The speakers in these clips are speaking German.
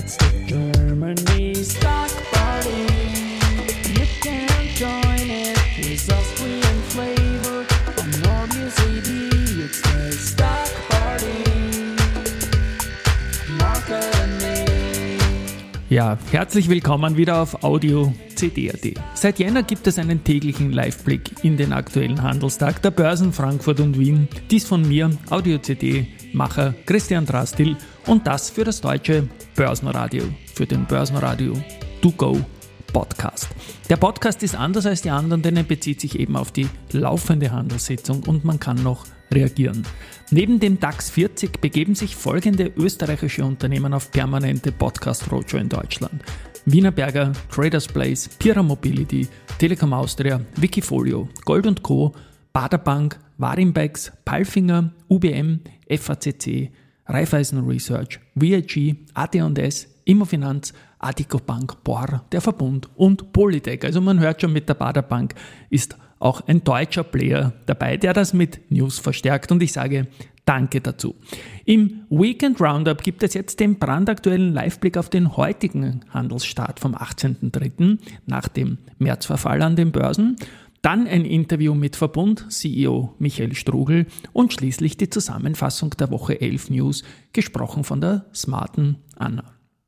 It's the Germany stock party. You can join it. It's Austrian flavor. On Nordius AD. It's the stock party. Marke Ja, herzlich willkommen wieder auf Audio CD.at. Seit Jänner gibt es einen täglichen Live-Blick in den aktuellen Handelstag der Börsen Frankfurt und Wien. Dies von mir, Audio CD-Macher Christian Drastil, und das für das deutsche Börsenradio, für den Börsenradio To Go Podcast. Der Podcast ist anders als die anderen, denn er bezieht sich eben auf die laufende Handelssitzung und man kann noch reagieren. Neben dem DAX 40 begeben sich folgende österreichische Unternehmen auf permanente Podcast-Roadshow in Deutschland: Wienerberger, Traders Place, Pira Mobility, Telekom Austria, Wikifolio, Gold & Co., Baderbank, Warimbex, Palfinger, UBM, FACC, Raiffeisen Research, VIG, AT&S, Immofinanz, Addiko Bank, BOR, der Verbund und Polytech. Also man hört schon, mit der Baderbank ist auch ein deutscher Player dabei, der das mit News verstärkt, und ich sage Danke dazu. Im Weekend Roundup gibt es jetzt den brandaktuellen Liveblick auf den heutigen Handelsstart vom 18.03. nach dem Märzverfall an den Börsen. Dann ein Interview mit Verbund-CEO Michael Strugl und schließlich die Zusammenfassung der Woche 11 News, gesprochen von der smarten Anna.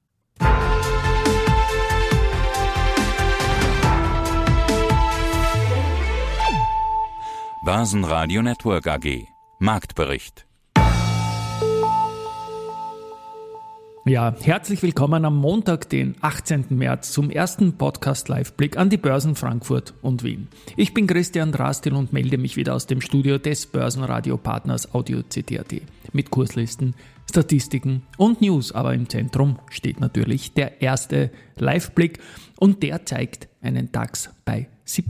Börsenradio Network AG. Marktbericht. Ja, herzlich willkommen am Montag, den 18. März, zum ersten Podcast-Live-Blick an die Börsen Frankfurt und Wien. Ich bin Christian Drastil und melde mich wieder aus dem Studio des Börsenradio-Partners Audio CD.at mit Kurslisten, Statistiken und News. Aber im Zentrum steht natürlich der erste Live-Blick, und der zeigt einen DAX bei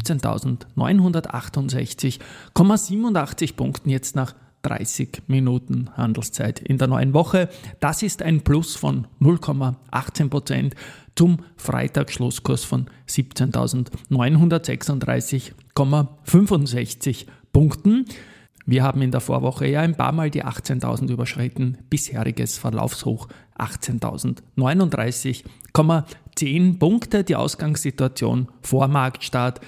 17.968,87 Punkten jetzt nach 30 Minuten Handelszeit in der neuen Woche. Das ist ein Plus von 0,18% zum Freitagsschlusskurs von 17.936,65 Punkten. Wir haben in der Vorwoche ja ein paar Mal die 18.000 überschritten. Bisheriges Verlaufshoch 18.039,10 Punkte. Die Ausgangssituation vor Marktstart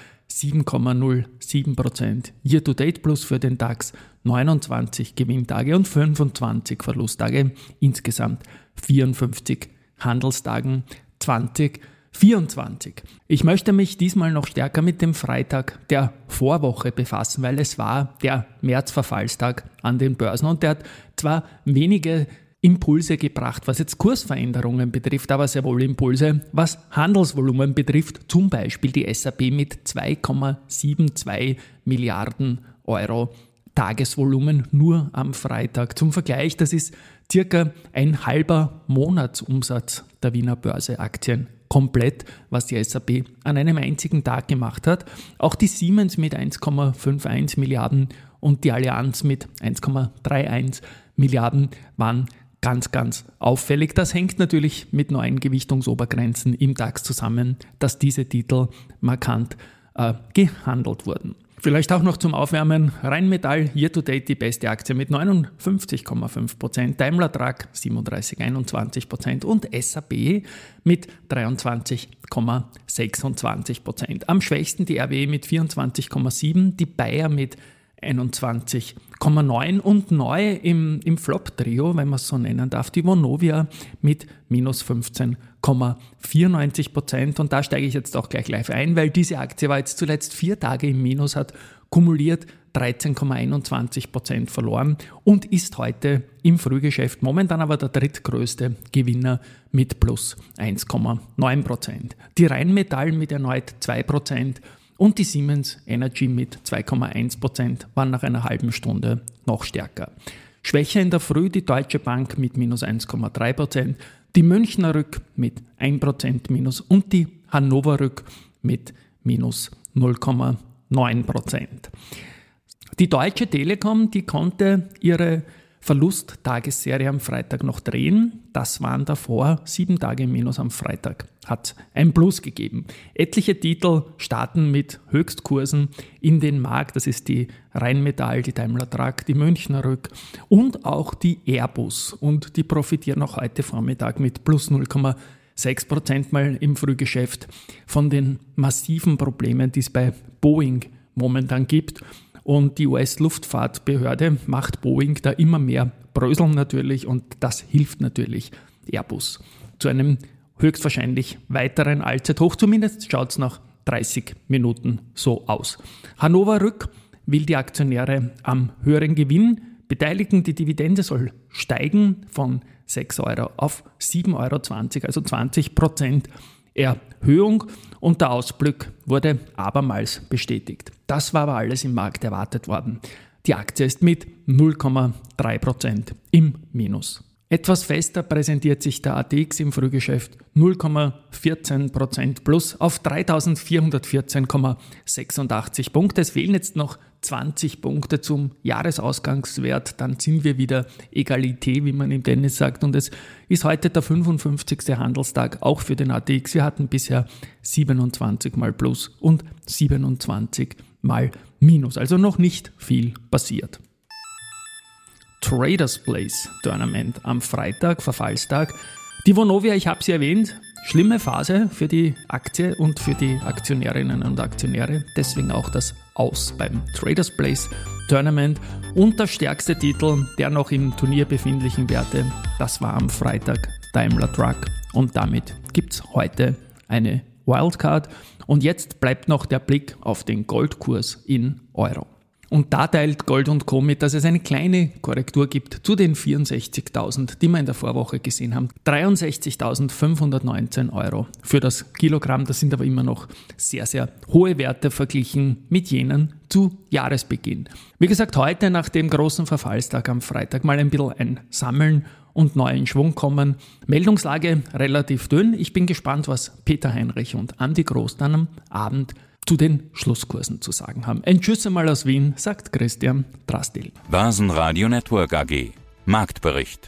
7,07%. Year-to-date plus für den DAX, 29 Gewinntage und 25 Verlusttage. Insgesamt 54 Handelstagen 2024. Ich möchte mich diesmal noch stärker mit dem Freitag der Vorwoche befassen, weil es war der Märzverfallstag an den Börsen, und der hat zwar wenige Impulse gebracht, was jetzt Kursveränderungen betrifft, aber sehr wohl Impulse, was Handelsvolumen betrifft, zum Beispiel die SAP mit 2,72 Milliarden Euro Tagesvolumen nur am Freitag. Zum Vergleich, das ist circa ein halber Monatsumsatz der Wiener Börse-Aktien komplett, was die SAP an einem einzigen Tag gemacht hat. Auch die Siemens mit 1,51 Milliarden und die Allianz mit 1,31 Milliarden waren ganz auffällig. Das hängt natürlich mit neuen Gewichtungsobergrenzen im DAX zusammen, dass diese Titel markant gehandelt wurden. Vielleicht auch noch zum Aufwärmen: Rheinmetall year-to-date die beste Aktie mit 59,5%, Daimler Truck 37,21% und SAP mit 23,26%. Am schwächsten die RWE mit 24,7%, die Bayer mit 21,9% und neu im Flop-Trio, wenn man es so nennen darf, die Vonovia mit minus 15,94%. Und da steige ich jetzt auch gleich live ein, weil diese Aktie war jetzt zuletzt 4 Tage im Minus, hat kumuliert 13,21% verloren und ist heute im Frühgeschäft momentan aber der drittgrößte Gewinner mit plus 1,9%. Die Rheinmetall mit erneut 2%. Und die Siemens Energy mit 2,1% waren nach einer halben Stunde noch stärker. Schwächer in der Früh die Deutsche Bank mit minus 1,3%, die Münchner Rück mit 1% minus und die Hannover Rück mit minus 0,9%. Die Deutsche Telekom, die konnte ihre Verlust-Tagesserie am Freitag noch drehen. Das waren davor 7 Tage im Minus am Freitag. Hat ein Plus gegeben. Etliche Titel starten mit Höchstkursen in den Markt. Das ist die Rheinmetall, die Daimler Truck, die Münchner Rück und auch die Airbus. Und die profitieren auch heute Vormittag mit plus 0,6% mal im Frühgeschäft von den massiven Problemen, die es bei Boeing momentan gibt. Und die US-Luftfahrtbehörde macht Boeing da immer mehr Bröseln natürlich und das hilft natürlich Airbus zu einem höchstwahrscheinlich weiteren Allzeithoch. Zumindest schaut es nach 30 Minuten so aus. Hannover Rück will die Aktionäre am höheren Gewinn beteiligen. Die Dividende soll steigen von 6 Euro auf 7,20 Euro, also 20% Erhöhung und der Ausblick wurde abermals bestätigt. Das war aber alles im Markt erwartet worden. Die Aktie ist mit 0,3% im Minus. Etwas fester präsentiert sich der ATX im Frühgeschäft 0,14% plus auf 3.414,86 Punkte. Es fehlen jetzt noch 20 Punkte zum Jahresausgangswert, dann sind wir wieder Egalité, wie man im Tennis sagt. Und es ist heute der 55. Handelstag, auch für den ATX. Wir hatten bisher 27 mal Plus und 27 mal Minus, also noch nicht viel passiert. Traders Place Tournament am Freitag, Verfallstag. Die Vonovia, ich habe sie erwähnt, schlimme Phase für die Aktie und für die Aktionärinnen und Aktionäre. Deswegen auch das Aus beim Traders Place Tournament. Und der stärkste Titel der noch im Turnier befindlichen Werte, das war am Freitag Daimler Truck. Und damit gibt es heute eine Wildcard. Und jetzt bleibt noch der Blick auf den Goldkurs in Euro. Und da teilt Gold & Co. mit, dass es eine kleine Korrektur gibt zu den 64.000, die wir in der Vorwoche gesehen haben. 63.519 Euro für das Kilogramm. Das sind aber immer noch sehr, sehr hohe Werte verglichen mit jenen zu Jahresbeginn. Wie gesagt, heute nach dem großen Verfallstag am Freitag mal ein bisschen ein Sammeln und neu in Schwung kommen. Meldungslage relativ dünn. Ich bin gespannt, was Peter Heinrich und Andi Groß dann am Abend zu den Schlusskursen zu sagen haben. Ein Tschüss einmal aus Wien, sagt Christian Drastil. Börsenradio Network AG. Marktbericht.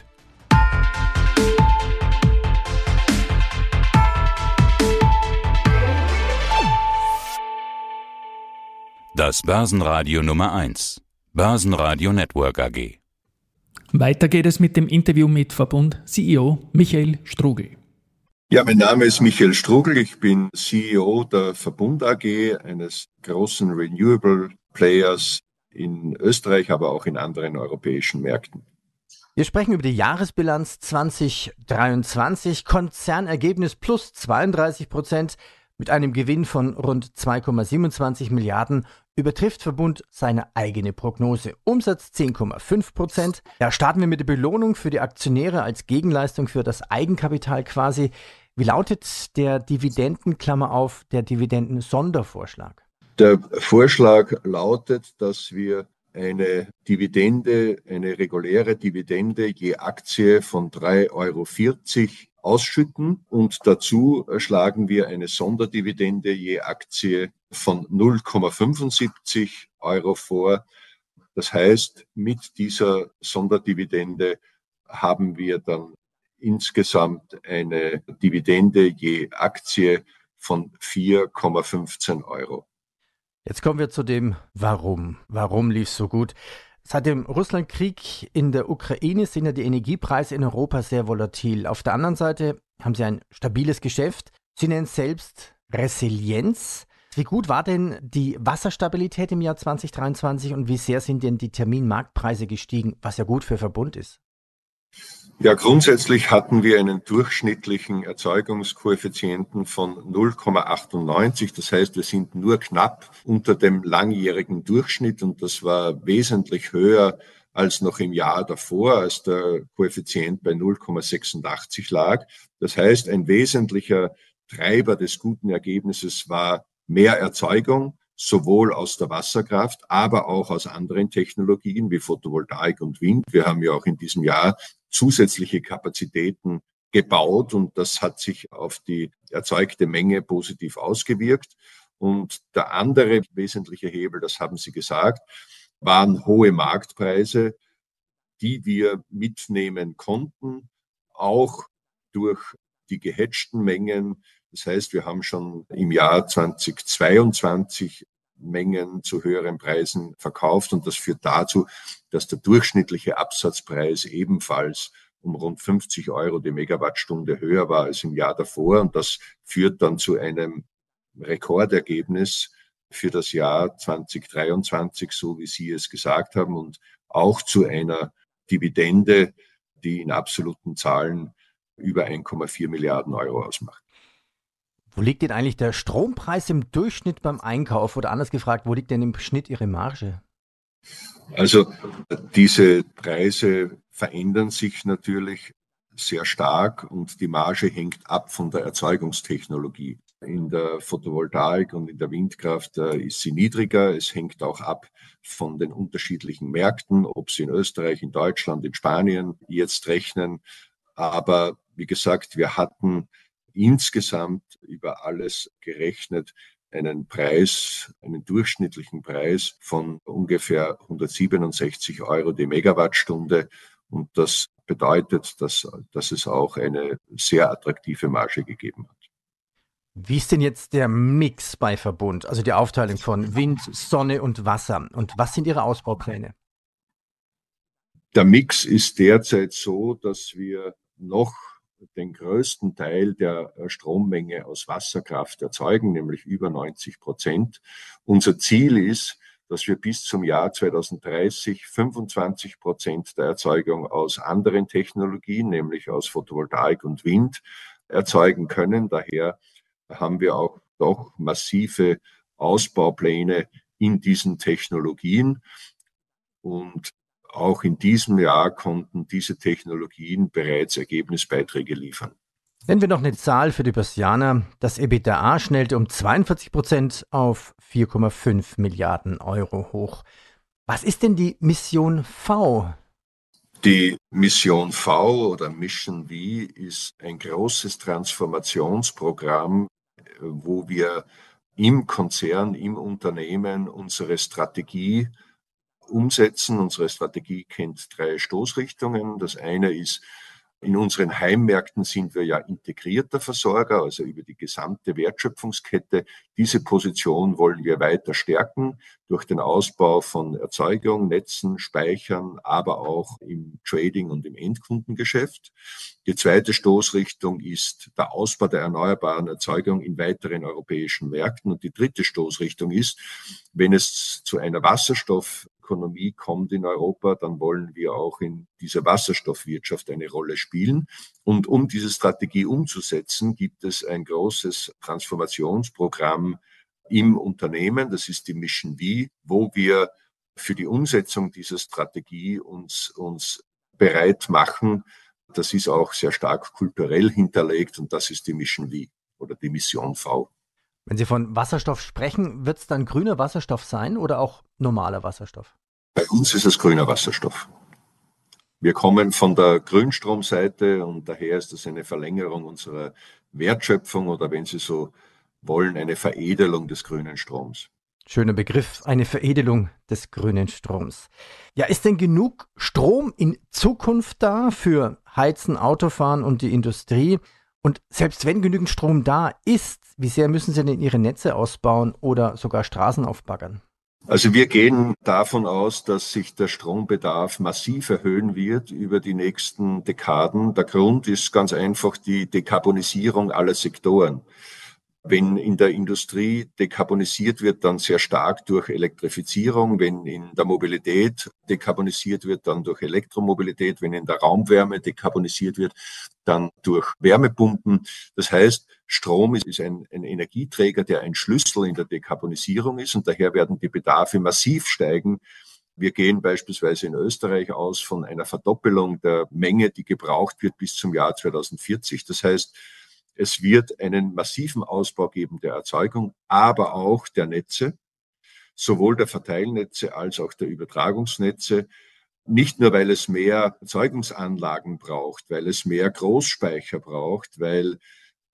Das Börsenradio Nummer 1. Börsenradio Network AG. Weiter geht es mit dem Interview mit Verbund-CEO Michael Strugl. Ja, mein Name ist Michael Strugl. Ich bin CEO der Verbund AG, eines großen Renewable Players in Österreich, aber auch in anderen europäischen Märkten. Wir sprechen über die Jahresbilanz 2023, Konzernergebnis plus 32%, mit einem Gewinn von rund 2,27 Milliarden übertrifft Verbund seine eigene Prognose. Umsatz 10,5%. Da starten wir mit der Belohnung für die Aktionäre als Gegenleistung für das Eigenkapital quasi. Wie lautet der Dividenden-Klammer auf, der Dividenden-Sondervorschlag? Der Vorschlag lautet, dass wir eine Dividende, eine reguläre Dividende je Aktie von 3,40 Euro ausschütten und dazu schlagen wir eine Sonderdividende je Aktie von 0,75 Euro vor. Das heißt, mit dieser Sonderdividende haben wir dann insgesamt eine Dividende je Aktie von 4,15 Euro. Jetzt kommen wir zu dem Warum. Warum lief es so gut? Seit dem Russlandkrieg in der Ukraine sind ja die Energiepreise in Europa sehr volatil. Auf der anderen Seite haben sie ein stabiles Geschäft. Sie nennen es selbst Resilienz. Wie gut war denn die Wasserstabilität im Jahr 2023 und wie sehr sind denn die Terminmarktpreise gestiegen, was ja gut für Verbund ist? Ja, grundsätzlich hatten wir einen durchschnittlichen Erzeugungskoeffizienten von 0,98. Das heißt, wir sind nur knapp unter dem langjährigen Durchschnitt und das war wesentlich höher als noch im Jahr davor, als der Koeffizient bei 0,86 lag. Das heißt, ein wesentlicher Treiber des guten Ergebnisses war mehr Erzeugung, sowohl aus der Wasserkraft, aber auch aus anderen Technologien wie Photovoltaik und Wind. Wir haben ja auch in diesem Jahr zusätzliche Kapazitäten gebaut und das hat sich auf die erzeugte Menge positiv ausgewirkt. Und der andere wesentliche Hebel, das haben Sie gesagt, waren hohe Marktpreise. die wir mitnehmen konnten, auch durch die gehatchten Mengen. Das heißt, wir haben schon im Jahr 2022 Mengen zu höheren Preisen verkauft und das führt dazu, dass der durchschnittliche Absatzpreis ebenfalls um rund 50 Euro die Megawattstunde höher war als im Jahr davor und das führt dann zu einem Rekordergebnis für das Jahr 2023, so wie Sie es gesagt haben, und auch zu einer Dividende, die in absoluten Zahlen über 1,4 Milliarden Euro ausmacht. Wo liegt denn eigentlich der Strompreis im Durchschnitt beim Einkauf? Oder anders gefragt, wo liegt denn im Schnitt Ihre Marge? Also diese Preise verändern sich natürlich sehr stark und die Marge hängt ab von der Erzeugungstechnologie. In der Photovoltaik und in der Windkraft ist sie niedriger. Es hängt auch ab von den unterschiedlichen Märkten, ob sie in Österreich, in Deutschland, in Spanien jetzt rechnen. Aber wie gesagt, wir hatten insgesamt über alles gerechnet einen Preis, einen durchschnittlichen Preis von ungefähr 167 Euro die Megawattstunde. Und das bedeutet, dass es auch eine sehr attraktive Marge gegeben hat. Wie ist denn jetzt der Mix bei Verbund, also die Aufteilung von Wind, Sonne und Wasser? Und was sind Ihre Ausbaupläne? Der Mix ist derzeit so, dass wir noch den größten Teil der Strommenge aus Wasserkraft erzeugen, nämlich über 90%. Unser Ziel ist, dass wir bis zum Jahr 2030 25% der Erzeugung aus anderen Technologien, nämlich aus Photovoltaik und Wind, erzeugen können. Daher haben wir auch doch massive Ausbaupläne in diesen Technologien. Und auch in diesem Jahr konnten diese Technologien bereits Ergebnisbeiträge liefern. Nennen wir noch eine Zahl für die Börsianer. Das EBITDA schnellte um 42% auf 4,5 Milliarden Euro hoch. Was ist denn die Mission V? Die Mission V oder Mission V ist ein großes Transformationsprogramm, wo wir im Konzern, im Unternehmen unsere Strategie umsetzen. Unsere Strategie kennt 3 Stoßrichtungen. Das eine ist, in unseren Heimmärkten sind wir ja integrierter Versorger, also über die gesamte Wertschöpfungskette. Diese Position wollen wir weiter stärken durch den Ausbau von Erzeugung, Netzen, Speichern, aber auch im Trading und im Endkundengeschäft. Die zweite Stoßrichtung ist der Ausbau der erneuerbaren Erzeugung in weiteren europäischen Märkten. Und die dritte Stoßrichtung ist, wenn es zu einer Wasserstoffökonomie kommt in Europa, dann wollen wir auch in dieser Wasserstoffwirtschaft eine Rolle spielen. Und um diese Strategie umzusetzen, gibt es ein großes Transformationsprogramm im Unternehmen. Das ist die Mission V, wo wir für die Umsetzung dieser Strategie uns bereit machen. Das ist auch sehr stark kulturell hinterlegt und das ist die Mission V oder die Mission V. Wenn Sie von Wasserstoff sprechen, wird es dann grüner Wasserstoff sein oder auch normaler Wasserstoff? Bei uns ist es grüner Wasserstoff. Wir kommen von der Grünstromseite und daher ist das eine Verlängerung unserer Wertschöpfung oder wenn Sie so wollen, eine Veredelung des grünen Stroms. Schöner Begriff, eine Veredelung des grünen Stroms. Ja, ist denn genug Strom in Zukunft da für Heizen, Autofahren und die Industrie? Und selbst wenn genügend Strom da ist, wie sehr müssen Sie denn Ihre Netze ausbauen oder sogar Straßen aufbaggern? Also wir gehen davon aus, dass sich der Strombedarf massiv erhöhen wird über die nächsten Dekaden. Der Grund ist ganz einfach die Dekarbonisierung aller Sektoren. Wenn in der Industrie dekarbonisiert wird, dann sehr stark durch Elektrifizierung. Wenn in der Mobilität dekarbonisiert wird, dann durch Elektromobilität. Wenn in der Raumwärme dekarbonisiert wird, dann durch Wärmepumpen. Das heißt, Strom ist ein Energieträger, der ein Schlüssel in der Dekarbonisierung ist und daher werden die Bedarfe massiv steigen. Wir gehen beispielsweise in Österreich aus von einer Verdoppelung der Menge, die gebraucht wird bis zum Jahr 2040. Das heißt, es wird einen massiven Ausbau geben der Erzeugung, aber auch der Netze, sowohl der Verteilnetze als auch der Übertragungsnetze. Nicht nur, weil es mehr Erzeugungsanlagen braucht, weil es mehr Großspeicher braucht, weil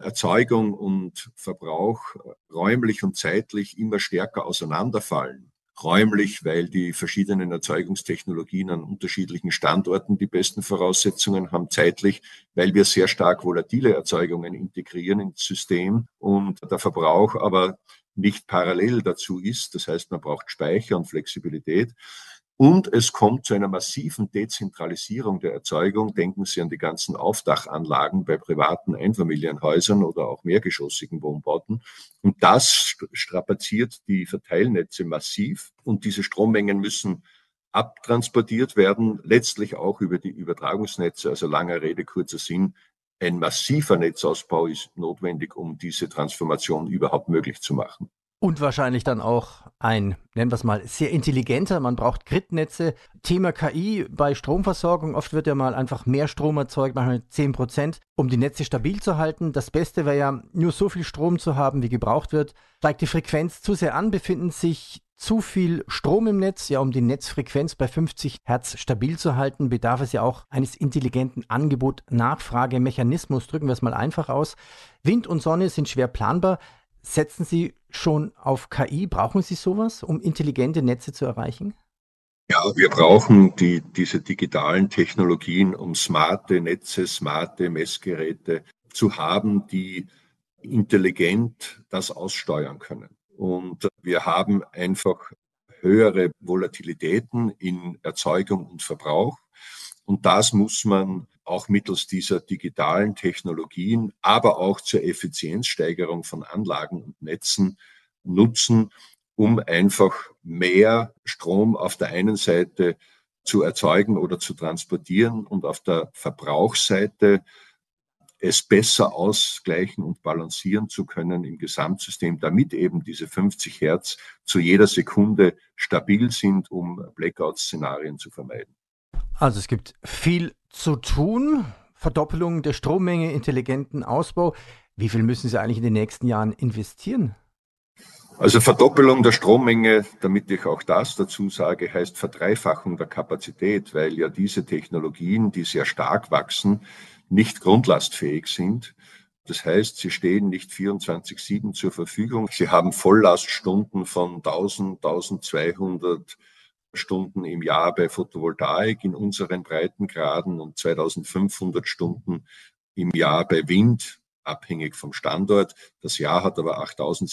Erzeugung und Verbrauch räumlich und zeitlich immer stärker auseinanderfallen. räumlich, weil die verschiedenen Erzeugungstechnologien an unterschiedlichen Standorten die besten Voraussetzungen haben, zeitlich, weil wir sehr stark volatile Erzeugungen integrieren ins System und der Verbrauch aber nicht parallel dazu ist. Das heißt, man braucht Speicher und Flexibilität. Und es kommt zu einer massiven Dezentralisierung der Erzeugung. Denken Sie an die ganzen Aufdachanlagen bei privaten Einfamilienhäusern oder auch mehrgeschossigen Wohnbauten. Und das strapaziert die Verteilnetze massiv. Und diese Strommengen müssen abtransportiert werden, letztlich auch über die Übertragungsnetze. Also langer Rede, kurzer Sinn. Ein massiver Netzausbau ist notwendig, um diese Transformation überhaupt möglich zu machen. Und wahrscheinlich dann auch ein, nennen wir es mal, sehr intelligenter. Man braucht Gridnetze. Thema KI bei Stromversorgung. Oft wird ja mal einfach mehr Strom erzeugt, manchmal 10%, um die Netze stabil zu halten. Das Beste wäre ja, nur so viel Strom zu haben, wie gebraucht wird. Steigt die Frequenz zu sehr an, befinden sich zu viel Strom im Netz. Ja, um die Netzfrequenz bei 50 Hertz stabil zu halten, bedarf es ja auch eines intelligenten Angebot-Nachfrage-Mechanismus. Drücken wir es mal einfach aus. Wind und Sonne sind schwer planbar. Setzen Sie schon auf KI? Brauchen Sie sowas, um intelligente Netze zu erreichen? Ja, wir brauchen diese digitalen Technologien, um smarte Netze, smarte Messgeräte zu haben, die intelligent das aussteuern können. Und wir haben einfach höhere Volatilitäten in Erzeugung und Verbrauch. Und das muss man auch mittels dieser digitalen Technologien, aber auch zur Effizienzsteigerung von Anlagen und Netzen nutzen, um einfach mehr Strom auf der einen Seite zu erzeugen oder zu transportieren und auf der Verbrauchsseite es besser ausgleichen und balancieren zu können im Gesamtsystem, damit eben diese 50 Hertz zu jeder Sekunde stabil sind, um Blackout-Szenarien zu vermeiden. Also es gibt viel zu tun. Verdoppelung der Strommenge, intelligenten Ausbau. Wie viel müssen Sie eigentlich in den nächsten Jahren investieren? Also Verdoppelung der Strommenge, damit ich auch das dazu sage, heißt Verdreifachung der Kapazität, weil ja diese Technologien, die sehr stark wachsen, nicht grundlastfähig sind. Das heißt, sie stehen nicht 24/7 zur Verfügung. Sie haben Volllaststunden von 1000, 1200 Stunden im Jahr bei Photovoltaik in unseren Breitengraden und 2500 Stunden im Jahr bei Wind, abhängig vom Standort. Das Jahr hat aber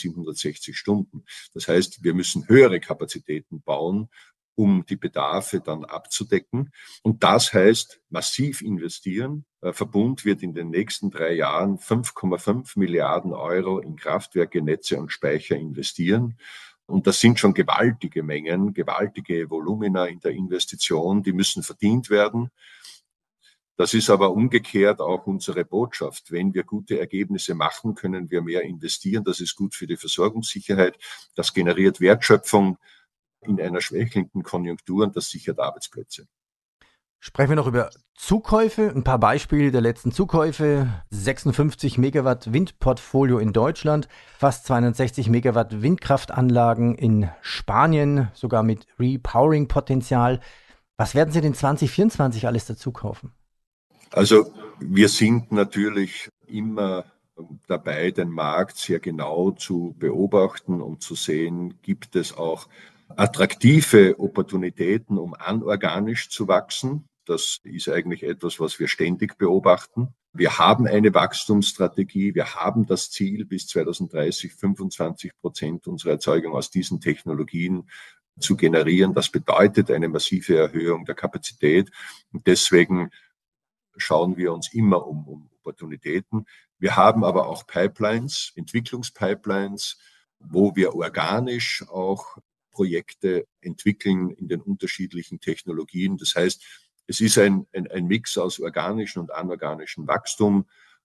8760 Stunden. Das heißt, wir müssen höhere Kapazitäten bauen, um die Bedarfe dann abzudecken. Und das heißt, massiv investieren. Der Verbund wird in den nächsten 3 Jahren 5,5 Milliarden Euro in Kraftwerke, Netze und Speicher investieren. Und das sind schon gewaltige Mengen, gewaltige Volumina in der Investition, die müssen verdient werden. Das ist aber umgekehrt auch unsere Botschaft. Wenn wir gute Ergebnisse machen, können wir mehr investieren. Das ist gut für die Versorgungssicherheit. Das generiert Wertschöpfung in einer schwächelnden Konjunktur und das sichert Arbeitsplätze. Sprechen wir noch über Zukäufe. Ein paar Beispiele der letzten Zukäufe. 56 Megawatt Windportfolio in Deutschland, fast 260 Megawatt Windkraftanlagen in Spanien, sogar mit Repowering-Potenzial. Was werden Sie denn 2024 alles dazu kaufen? Also wir sind natürlich immer dabei, den Markt sehr genau zu beobachten und zu sehen, gibt es auch attraktive Opportunitäten, um anorganisch zu wachsen. Das ist eigentlich etwas, was wir ständig beobachten. Wir haben eine Wachstumsstrategie. Wir haben das Ziel, bis 2030 25% unserer Erzeugung aus diesen Technologien zu generieren. Das bedeutet eine massive Erhöhung der Kapazität. Und deswegen schauen wir uns immer um Opportunitäten. Wir haben aber auch Pipelines, Entwicklungspipelines, wo wir organisch auch Projekte entwickeln in den unterschiedlichen Technologien. Das heißt, es ist ein Mix aus organischem und anorganischem Wachstum,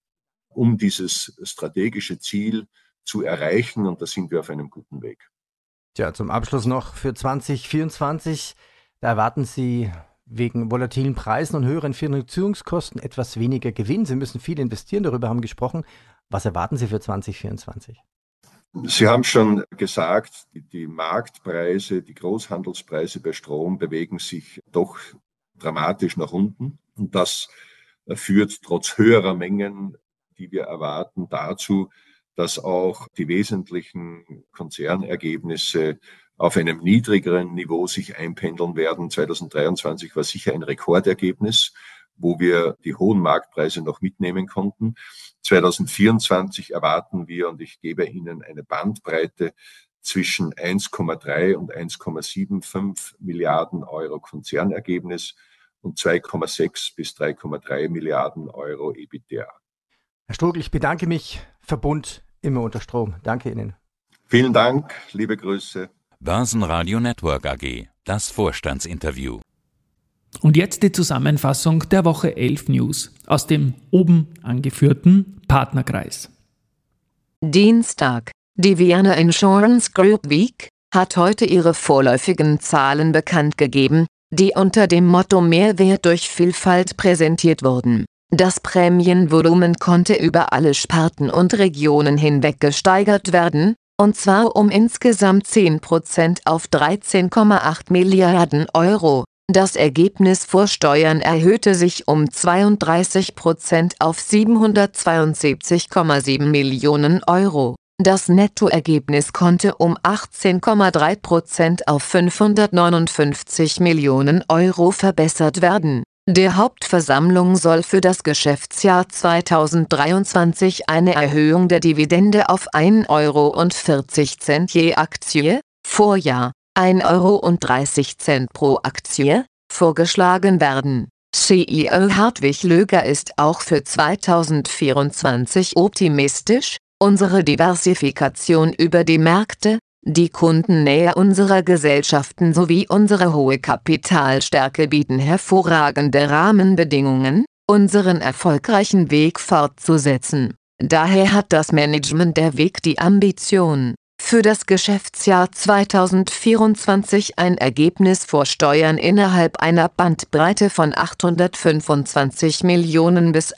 um dieses strategische Ziel zu erreichen. Und da sind wir auf einem guten Weg. Tja, zum Abschluss noch für 2024. Da erwarten Sie wegen volatilen Preisen und höheren Finanzierungskosten etwas weniger Gewinn. Sie müssen viel investieren, darüber haben wir gesprochen. Was erwarten Sie für 2024? Sie haben schon gesagt, die Marktpreise, die Großhandelspreise bei Strom bewegen sich doch dramatisch nach unten. Und das führt trotz höherer Mengen, die wir erwarten, dazu, dass auch die wesentlichen Konzernergebnisse auf einem niedrigeren Niveau sich einpendeln werden. 2023 war sicher ein Rekordergebnis, wo wir die hohen Marktpreise noch mitnehmen konnten. 2024 erwarten wir, und ich gebe Ihnen eine Bandbreite, zwischen 1,3 und 1,75 Milliarden Euro Konzernergebnis und 2,6 bis 3,3 Milliarden Euro EBITDA. Herr Strugl, ich bedanke mich. Verbund immer unter Strom. Danke Ihnen. Vielen Dank, liebe Grüße. Börsenradio Network AG, das Vorstandsinterview. Und jetzt die Zusammenfassung der Woche 11 News aus dem oben angeführten Partnerkreis. Dienstag. Die Vienna Insurance Group Week hat heute ihre vorläufigen Zahlen bekannt gegeben, die unter dem Motto Mehrwert durch Vielfalt präsentiert wurden. Das Prämienvolumen konnte über alle Sparten und Regionen hinweg gesteigert werden, und zwar um insgesamt 10% auf 13,8 Milliarden Euro. Das Ergebnis vor Steuern erhöhte sich um 32% auf 772,7 Millionen Euro. Das Nettoergebnis konnte um 18,3% auf 559 Millionen Euro verbessert werden. Der Hauptversammlung soll für das Geschäftsjahr 2023 eine Erhöhung der Dividende auf 1,40 Euro je Aktie, Vorjahr 1,30 Euro pro Aktie, vorgeschlagen werden. CEO Hartwig Löger ist auch für 2024 optimistisch. Unsere Diversifikation über die Märkte, die Kundennähe unserer Gesellschaften sowie unsere hohe Kapitalstärke bieten hervorragende Rahmenbedingungen, unseren erfolgreichen Weg fortzusetzen. Daher hat das Management der WEG die Ambition, für das Geschäftsjahr 2024 ein Ergebnis vor Steuern innerhalb einer Bandbreite von 825 Millionen bis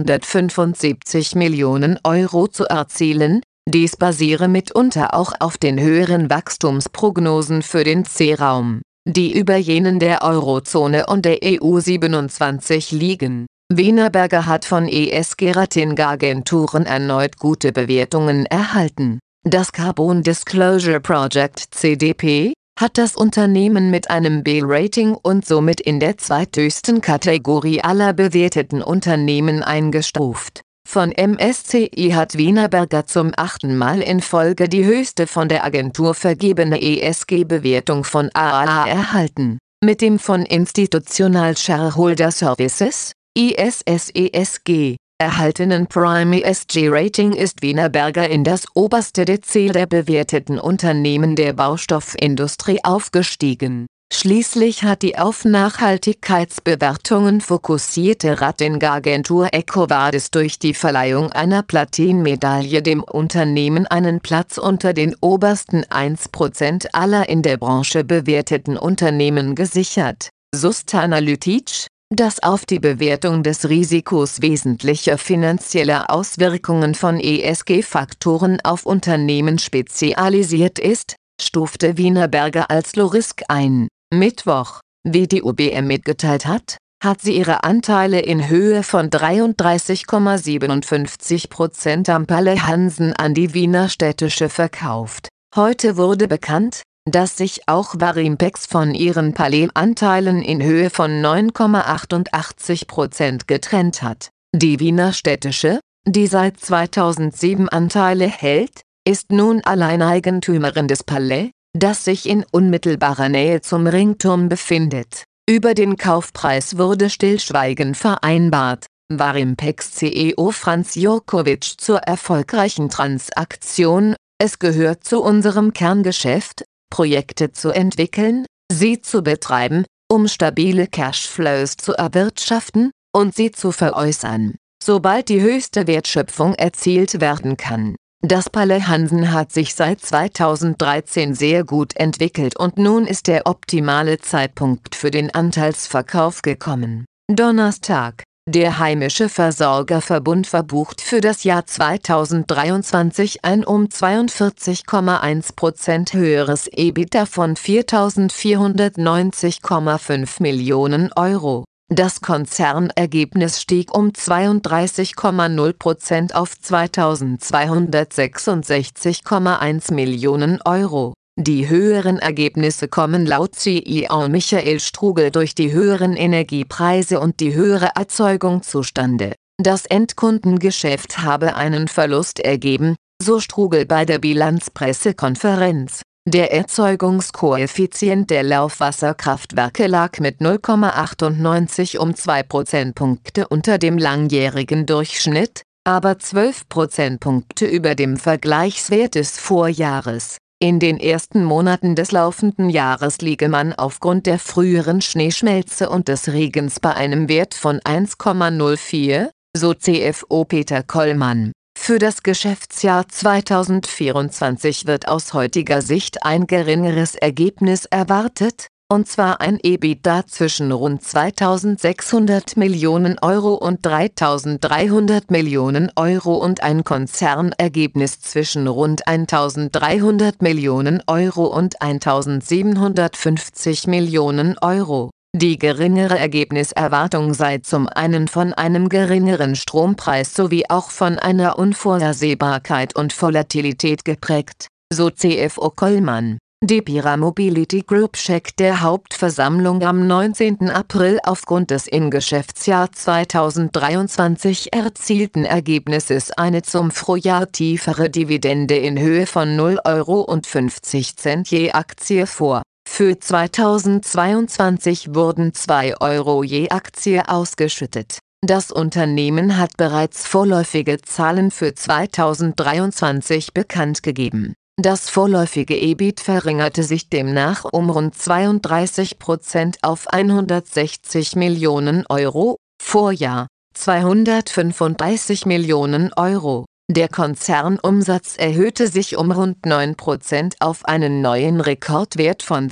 875 Millionen Euro zu erzielen. Dies basiere mitunter auch auf den höheren Wachstumsprognosen für den C-Raum, die über jenen der Eurozone und der EU 27 liegen. Wienerberger hat von ESG-Ratingagenturen erneut gute Bewertungen erhalten. Das Carbon Disclosure Project CDP hat das Unternehmen mit einem B-Rating und somit in der zweithöchsten Kategorie aller bewerteten Unternehmen eingestuft. Von MSCI hat Wienerberger zum 8. Mal in Folge die höchste von der Agentur vergebene ESG-Bewertung von AAA erhalten. Mit dem von Institutional Shareholder Services, ISS-ESG, erhaltenen Prime ESG-Rating ist Wienerberger in das oberste Dezil der bewerteten Unternehmen der Baustoffindustrie aufgestiegen. Schließlich hat die auf Nachhaltigkeitsbewertungen fokussierte Ratingagentur EcoVadis durch die Verleihung einer Platinmedaille dem Unternehmen einen Platz unter den obersten 1% aller in der Branche bewerteten Unternehmen gesichert. Sustainalytics, das auf die Bewertung des Risikos wesentlicher finanzieller Auswirkungen von ESG-Faktoren auf Unternehmen spezialisiert ist, stufte Wienerberger als Low-Risk ein. Mittwoch, wie die UBM mitgeteilt hat, hat sie ihre Anteile in Höhe von 33,57% am Palais Hansen an die Wiener Städtische verkauft. Heute wurde bekannt, dass sich auch Varimpex von ihren Palais-Anteilen in Höhe von 9,88% getrennt hat. Die Wiener Städtische, die seit 2007 Anteile hält, ist nun Alleineigentümerin des Palais, das sich in unmittelbarer Nähe zum Ringturm befindet. Über den Kaufpreis wurde Stillschweigen vereinbart. Varimpex CEO Franz Jurkovic zur erfolgreichen Transaktion: Es gehört zu unserem Kerngeschäft, Projekte zu entwickeln, sie zu betreiben, um stabile Cashflows zu erwirtschaften und sie zu veräußern, sobald die höchste Wertschöpfung erzielt werden kann. Das Palais Hansen hat sich seit 2013 sehr gut entwickelt und nun ist der optimale Zeitpunkt für den Anteilsverkauf gekommen. Donnerstag. Der heimische Versorgerverbund verbucht für das Jahr 2023 ein um 42,1% höheres EBITDA von 4.490,5 Millionen Euro. Das Konzernergebnis stieg um 32,0% auf 2.266,1 Millionen Euro. Die höheren Ergebnisse kommen laut CEO Michael Strugel durch die höheren Energiepreise und die höhere Erzeugung zustande. Das Endkundengeschäft habe einen Verlust ergeben, so Strugel bei der Bilanzpressekonferenz. Der Erzeugungskoeffizient der Laufwasserkraftwerke lag mit 0,98 um 2 Prozentpunkte unter dem langjährigen Durchschnitt, aber 12 Prozentpunkte über dem Vergleichswert des Vorjahres. In den ersten Monaten des laufenden Jahres liege man aufgrund der früheren Schneeschmelze und des Regens bei einem Wert von 1,04, so CFO Peter Kollmann. Für das Geschäftsjahr 2024 wird aus heutiger Sicht ein geringeres Ergebnis erwartet, und zwar ein EBITDA zwischen rund 2.600 Millionen Euro und 3.300 Millionen Euro und ein Konzernergebnis zwischen rund 1.300 Millionen Euro und 1.750 Millionen Euro. Die geringere Ergebniserwartung sei zum einen von einem geringeren Strompreis sowie auch von einer Unvorhersehbarkeit und Volatilität geprägt, so CFO Kollmann. Die Pira Mobility Group checkt der Hauptversammlung am 19. April aufgrund des im Geschäftsjahr 2023 erzielten Ergebnisses eine zum Vorjahr tiefere Dividende in Höhe von 0,50 € je Aktie vor. Für 2022 wurden 2 € je Aktie ausgeschüttet. Das Unternehmen hat bereits vorläufige Zahlen für 2023 bekannt gegeben. Das vorläufige EBIT verringerte sich demnach um rund 32% auf 160 Millionen Euro, Vorjahr 235 Millionen Euro. Der Konzernumsatz erhöhte sich um rund 9% auf einen neuen Rekordwert von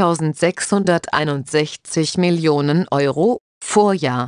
2.661 Millionen Euro, Vorjahr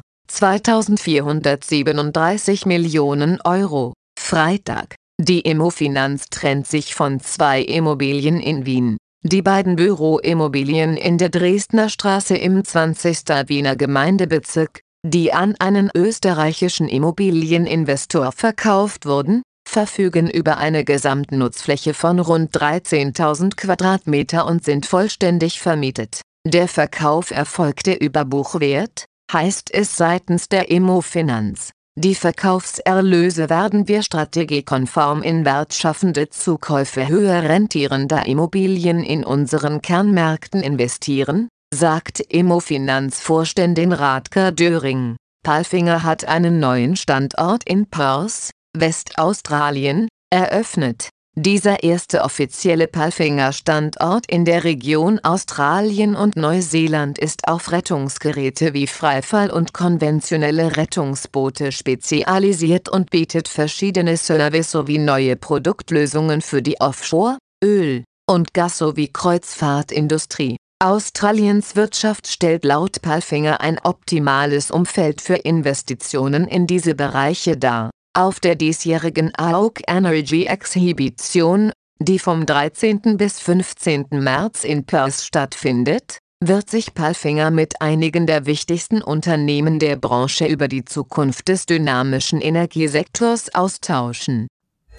2.437 Millionen Euro. Freitag. Die Immofinanz trennt sich von 2 Immobilien in Wien. Die beiden Büroimmobilien in der Dresdner Straße im 20. Wiener Gemeindebezirk, die an einen österreichischen Immobilieninvestor verkauft wurden, verfügen über eine Gesamtnutzfläche von rund 13.000 Quadratmeter und sind vollständig vermietet. Der Verkauf erfolgte über Buchwert, heißt es seitens der Immofinanz. Die Verkaufserlöse werden wir strategiekonform in wertschaffende Zukäufe höher rentierender Immobilien in unseren Kernmärkten investieren, sagt Immofinanz-Vorständin Radka Döring. Palfinger hat einen neuen Standort in Perth, Westaustralien, eröffnet. Dieser erste offizielle Palfinger-Standort in der Region Australien und Neuseeland ist auf Rettungsgeräte wie Freifall- und konventionelle Rettungsboote spezialisiert und bietet verschiedene Service sowie neue Produktlösungen für die Offshore-, Öl- und Gas- sowie Kreuzfahrtindustrie. Australiens Wirtschaft stellt laut Palfinger ein optimales Umfeld für Investitionen in diese Bereiche dar. Auf der diesjährigen AOC Energy Exhibition, die vom 13. bis 15. März in Perth stattfindet, wird sich Palfinger mit einigen der wichtigsten Unternehmen der Branche über die Zukunft des dynamischen Energiesektors austauschen.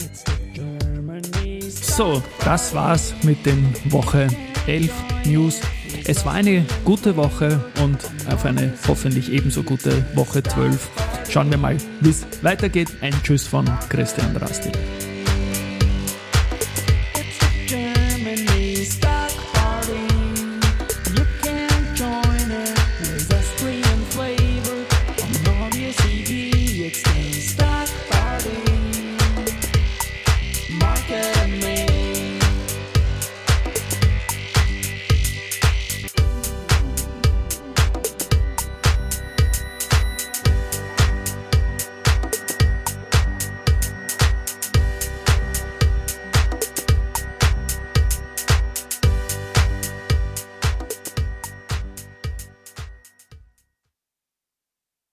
So, das war's mit den Woche 11 News. Es war eine gute Woche und auf eine hoffentlich ebenso gute Woche 12. Schauen wir mal, wie es weitergeht. Ein Tschüss von Christian Drastil.